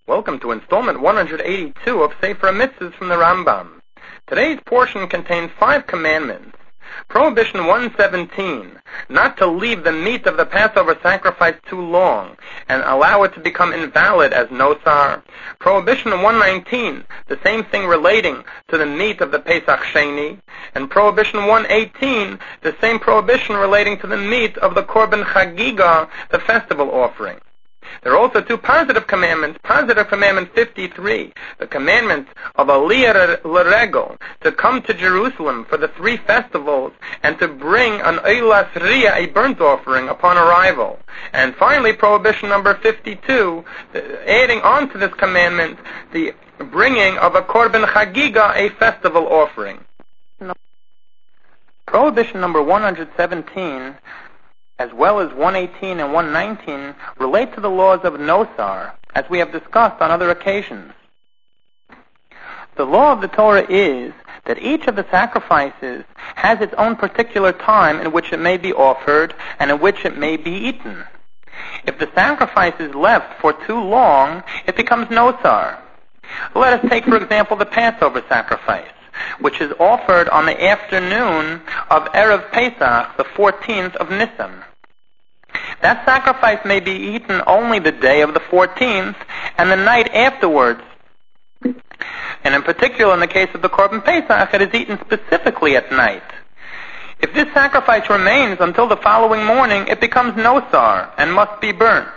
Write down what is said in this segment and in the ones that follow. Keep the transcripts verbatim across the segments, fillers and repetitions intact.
Welcome to installment one hundred eighty-two of Sefer Mitzvahs from the Rambam. Today's portion contains five commandments. Prohibition one seventeen, not to leave the meat of the Passover sacrifice too long and allow it to become invalid as nosar. Prohibition one nineteen, the same thing relating to the meat of the Pesach Sheni. And Prohibition one eighteen, the same prohibition relating to the meat of the Korban Chagiga, the festival offering. There are also two positive commandments. Positive commandment fifty-three, the commandment of Aliyah L'Regel, to come to Jerusalem for the three festivals and to bring an Eilas Riyah, a burnt offering, upon arrival. And finally, prohibition number fifty-two, adding on to this commandment, the bringing of a Korban Chagiga, a festival offering. Prohibition number one hundred seventeen, as well as one eighteen and one nineteen, relate to the laws of Nosar, as we have discussed on other occasions. The law of the Torah is that each of the sacrifices has its own particular time in which it may be offered and in which it may be eaten. If the sacrifice is left for too long, it becomes Nosar. Let us take, for example, the Passover sacrifice, which is offered on the afternoon of Erev Pesach, the fourteenth of Nisan. That sacrifice may be eaten only the day of the fourteenth and the night afterwards. And in particular, in the case of the Korban Pesach, it is eaten specifically at night. If this sacrifice remains until the following morning, it becomes nosar and must be burnt.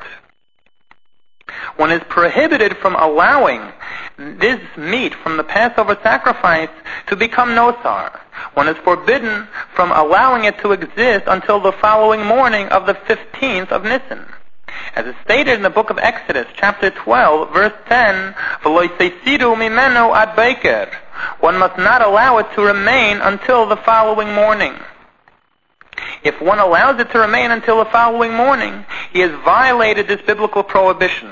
One is prohibited from allowing this meat from the Passover sacrifice to become nosar. One is forbidden from allowing it to exist until the following morning of the fifteenth of Nisan. As is stated in the book of Exodus, chapter twelve, verse ten, "V'lo yseisiru mimenu ad boker." One must not allow it to remain until the following morning. If one allows it to remain until the following morning, he has violated this biblical prohibition.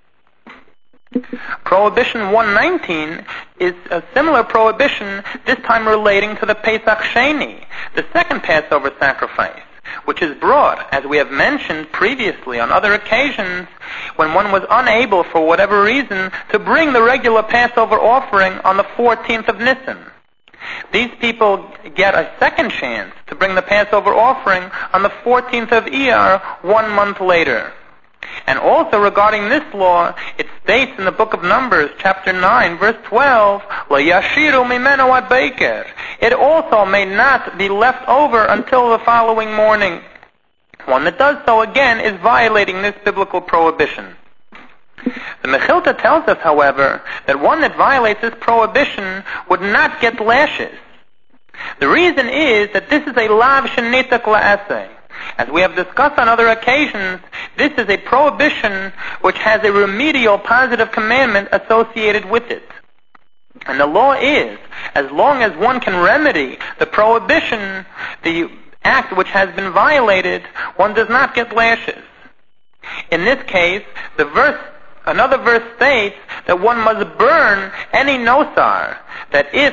Prohibition one nineteen is a similar prohibition, this time relating to the Pesach Sheni, the second Passover sacrifice, which is brought, as we have mentioned previously on other occasions, when one was unable, for whatever reason, to bring the regular Passover offering on the fourteenth of Nisan. These people get a second chance to bring the Passover offering on the fourteenth of Iyar, one month later. And also regarding this law, it states in the book of Numbers, chapter nine, verse twelve, "Lo yashiru mimenu ad boker." It also may not be left over until the following morning. One that does so, again, is violating this biblical prohibition. The Mechilta tells us, however, that one that violates this prohibition would not get lashes. The reason is that this is a lav shenitak la'aseh. As we have discussed on other occasions, this is a prohibition which has a remedial positive commandment associated with it. And the law is, as long as one can remedy the prohibition, the act which has been violated, one does not get lashes. In this case, the verse, another verse states that one must burn any nosar, that if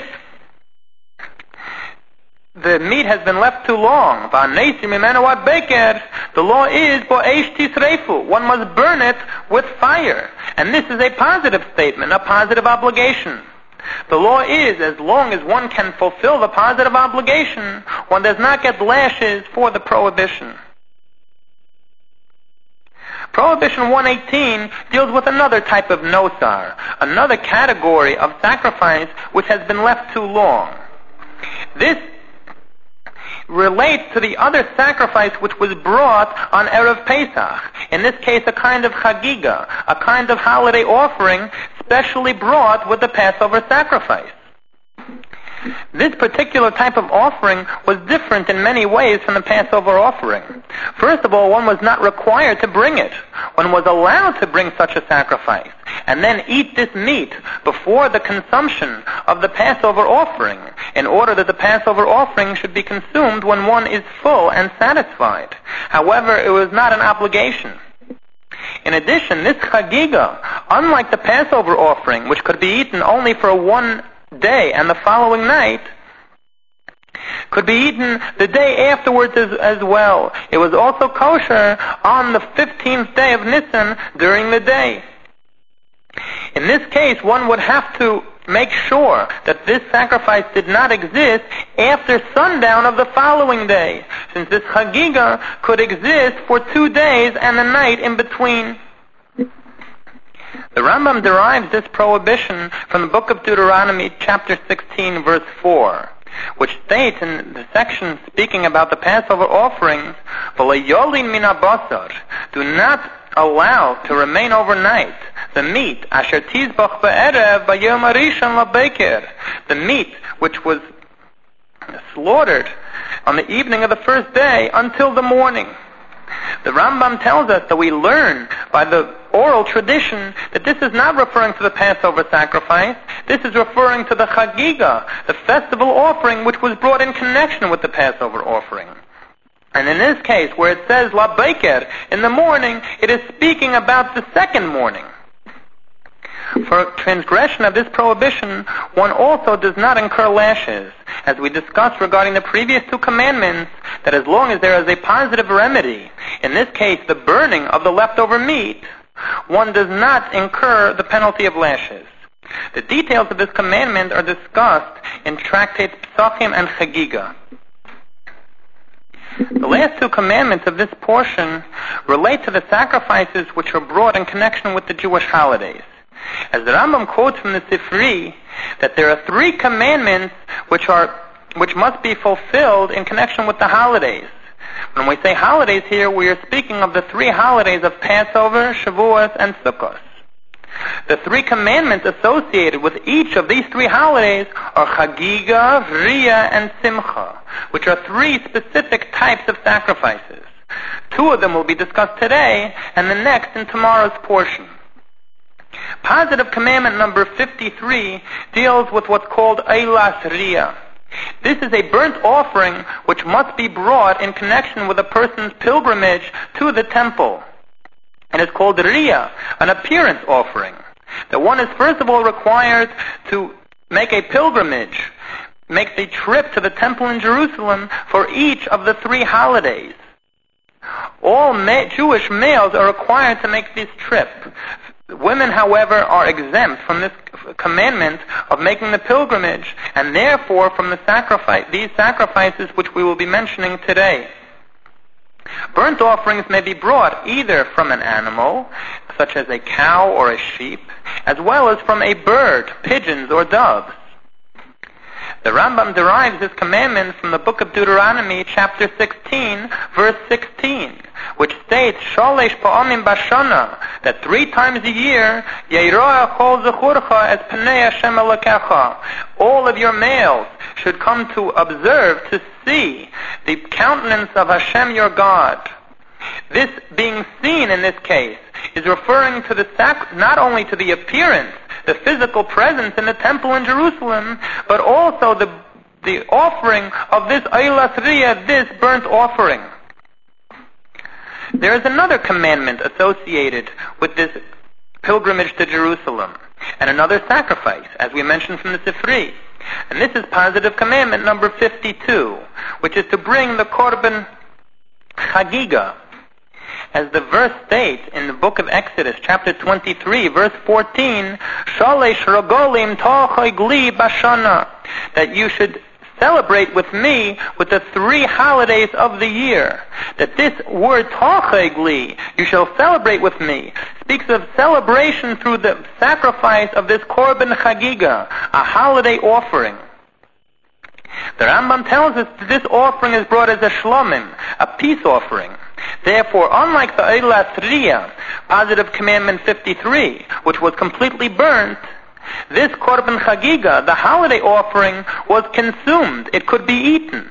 the meat has been left too long, the law is, one must burn it with fire. And this is a positive statement, a positive obligation. The law is, as long as one can fulfill the positive obligation, one does not get lashes for the prohibition. Prohibition one eighteen deals with another type of nosar, another category of sacrifice which has been left too long. This relates to the other sacrifice which was brought on Erev Pesach. In this case, a kind of chagiga, a kind of holiday offering specially brought with the Passover sacrifice. This particular type of offering was different in many ways from the Passover offering. First of all, one was not required to bring it. One was allowed to bring such a sacrifice and then eat this meat before the consumption of the Passover offering, in order that the Passover offering should be consumed when one is full and satisfied. However, it was not an obligation. In addition, this chagiga, unlike the Passover offering, which could be eaten only for one day and the following night, could be eaten the day afterwards as, as well. It was also kosher on the fifteenth day of Nisan during the day. In this case, one would have to make sure that this sacrifice did not exist after sundown of the following day, since this Chagiga could exist for two days and a night in between. The Rambam derives this prohibition from the book of Deuteronomy, chapter sixteen, verse four, which states in the section speaking about the Passover offerings, "V'lo mina basar," do not allow to remain overnight the meat asher tizbach be'erev b'yom harishon labeker, the meat which was slaughtered on the evening of the first day until the morning. The Rambam tells us that we learn by the oral tradition that this is not referring to the Passover sacrifice. This is referring to the Chagiga, the festival offering which was brought in connection with the Passover offering. And in this case, where it says La Beker, in the morning, it is speaking about the second morning. For transgression of this prohibition, one also does not incur lashes, as we discussed regarding the previous two commandments, that as long as there is a positive remedy, in this case the burning of the leftover meat, one does not incur the penalty of lashes. The details of this commandment are discussed in tractates Psachim and Chagiga. The last two commandments of this portion relate to the sacrifices which are brought in connection with the Jewish holidays. As the Rambam quotes from the Sifri, that there are three commandments which are which must be fulfilled in connection with the holidays. When we say holidays here, we are speaking of the three holidays of Passover, Shavuos, and Sukkot. The three commandments associated with each of these three holidays are Chagiga, Riyah, and Simcha, which are three specific types of sacrifices. Two of them will be discussed today, and the next in tomorrow's portion. Positive commandment number fifty-three deals with what's called Eilas Riyah. This is a burnt offering which must be brought in connection with a person's pilgrimage to the temple. It is called Riyah, an appearance offering. That one is first of all required to make a pilgrimage, make the trip to the temple in Jerusalem for each of the three holidays. All ma- Jewish males are required to make this trip. Women, however, are exempt from this commandment of making the pilgrimage, and therefore from the sacrifice, these sacrifices which we will be mentioning today. Burnt offerings may be brought either from an animal, such as a cow or a sheep, as well as from a bird, pigeons or doves. The Rambam derives this commandment from the book of Deuteronomy, chapter sixteen, verse sixteen, which states, Shalesh pa'amim bashana, that three times a year, Yeiroa chol zechurcha es pnei Hashem elokecha, all of your males should come to observe, to see the countenance of Hashem your God. This being seen in this case is referring to the sac- not only to the appearance, the physical presence in the temple in Jerusalem, but also the the offering of this Eilas Riyah, this burnt offering. There is another commandment associated with this pilgrimage to Jerusalem, and another sacrifice, as we mentioned from the Sifri. And this is positive commandment number fifty-two, which is to bring the Korban Chagiga. As the verse states in the book of Exodus, chapter twenty-three, verse fourteen, Shalesh Rogolim Tochoi Gli Bashana, that you should celebrate with me with the three holidays of the year. That this word Tochoi Gli, you shall celebrate with me, speaks of celebration through the sacrifice of this Korban Chagiga, a holiday offering. The Rambam tells us that this offering is brought as a shlomim, a peace offering. Therefore, unlike the Eilas Riyah, positive commandment fifty-three, which was completely burnt, this Korban Chagiga, the holiday offering, was consumed. It could be eaten.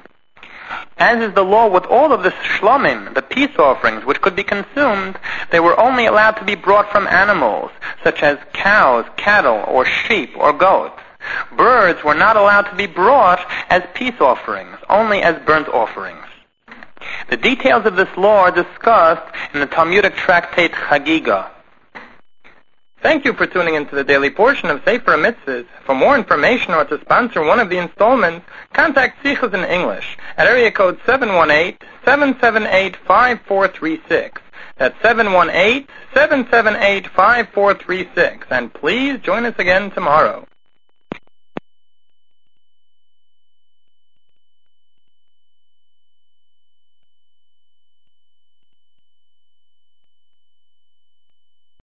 As is the law with all of the shlomim, the peace offerings, which could be consumed, they were only allowed to be brought from animals, such as cows, cattle, or sheep, or goats. Birds were not allowed to be brought as peace offerings, only as burnt offerings. The details of this law are discussed in the Talmudic tractate Chagiga. Thank you for tuning into the daily portion of Sefer Mitzvahs. For more information or to sponsor one of the installments, contact Sichos in English at area code seven one eight, seven seven eight, five four three six. That's seven one eight, seven seven eight, five four three six. And please join us again tomorrow.